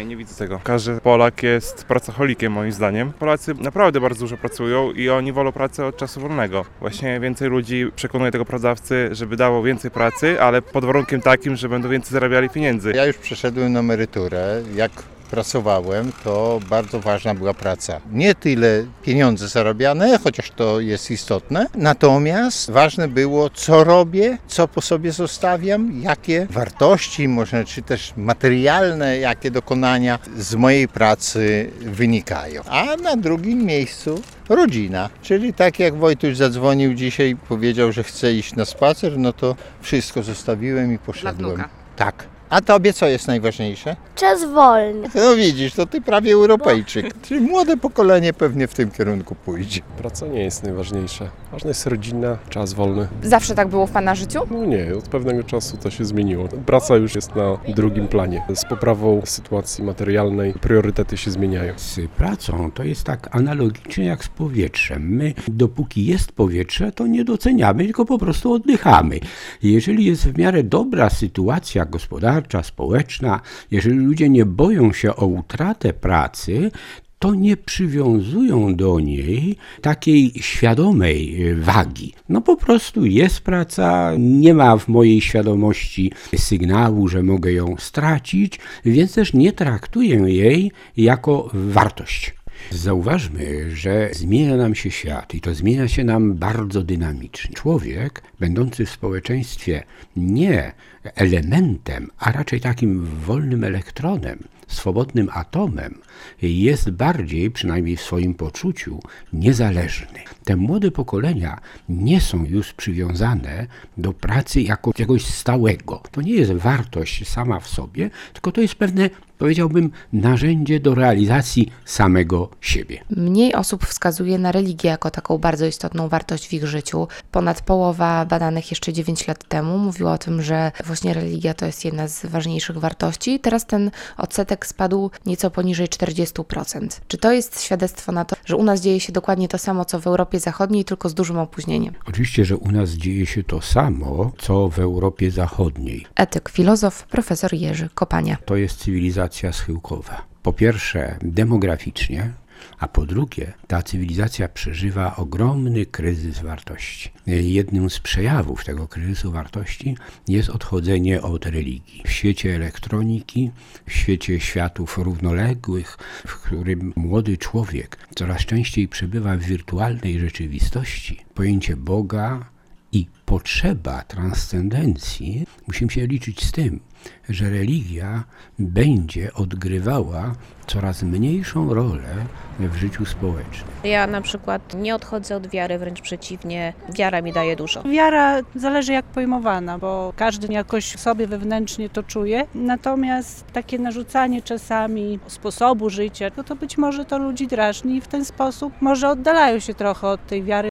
nie widzę tego. Każdy Polak jest pracocholikiem moim zdaniem. Polacy naprawdę bardzo dużo pracują i oni wolą pracę od czasu wolnego. Właśnie więcej ludzi przekonuje tego pracodawcy, żeby dało więcej pracy, ale pod warunkiem takim, że będą więcej zarabiali pieniędzy. Ja już przeszedłem na emeryturę. Jak pracowałem, to bardzo ważna była praca. Nie tyle pieniądze zarabiane, chociaż to jest istotne, natomiast ważne było, co robię, co po sobie zostawiam, jakie wartości, może czy też materialne, jakie dokonania z mojej pracy wynikają. A na drugim miejscu rodzina, czyli tak jak Wojtuś zadzwonił dzisiaj, powiedział, że chce iść na spacer, no to wszystko zostawiłem i poszedłem. Tak. A tobie co jest najważniejsze? Czas wolny. No widzisz, to ty prawie Europejczyk. Czyli młode pokolenie pewnie w tym kierunku pójdzie. Praca nie jest najważniejsza. Ważna jest rodzina, czas wolny. Zawsze tak było w Pana życiu? No nie, od pewnego czasu to się zmieniło. Praca już jest na drugim planie. Z poprawą sytuacji materialnej priorytety się zmieniają. Z pracą to jest tak analogicznie jak z powietrzem. My dopóki jest powietrze, to nie doceniamy, tylko po prostu oddychamy. Jeżeli jest w miarę dobra sytuacja gospodarcza, społeczna, jeżeli ludzie nie boją się o utratę pracy, to nie przywiązują do niej takiej świadomej wagi. No po prostu jest praca, nie ma w mojej świadomości sygnału, że mogę ją stracić, więc też nie traktuję jej jako wartość. Zauważmy, że zmienia nam się świat i to zmienia się nam bardzo dynamicznie. Człowiek, będący w społeczeństwie nie elementem, a raczej takim wolnym elektronem, swobodnym atomem, jest bardziej, przynajmniej w swoim poczuciu, niezależny. Te młode pokolenia nie są już przywiązane do pracy jako czegoś stałego. To nie jest wartość sama w sobie, tylko to jest pewne, powiedziałbym, narzędzie do realizacji samego siebie. Mniej osób wskazuje na religię jako taką bardzo istotną wartość w ich życiu. Ponad połowa badanych jeszcze 9 lat temu mówiła o tym, że właśnie religia to jest jedna z ważniejszych wartości. Teraz ten odsetek spadł nieco poniżej 40%. Czy to jest świadectwo na to, że u nas dzieje się dokładnie to samo, co w Europie Zachodniej, tylko z dużym opóźnieniem? Oczywiście, że u nas dzieje się to samo, co w Europie Zachodniej. Etyk, filozof, profesor Jerzy Kopania. To jest cywilizacja schyłkowa. Po pierwsze demograficznie, a po drugie ta cywilizacja przeżywa ogromny kryzys wartości. Jednym z przejawów tego kryzysu wartości jest odchodzenie od religii. W świecie elektroniki, w świecie światów równoległych, w którym młody człowiek coraz częściej przebywa w wirtualnej rzeczywistości, pojęcie Boga i potrzeba transcendencji, musimy się liczyć z tym, że religia będzie odgrywała coraz mniejszą rolę w życiu społecznym. Ja na przykład nie odchodzę od wiary, wręcz przeciwnie, wiara mi daje dużo. Wiara zależy jak pojmowana, bo każdy jakoś sobie wewnętrznie to czuje, natomiast takie narzucanie czasami sposobu życia, to być może to ludzi drażni i w ten sposób może oddalają się trochę od tej wiary.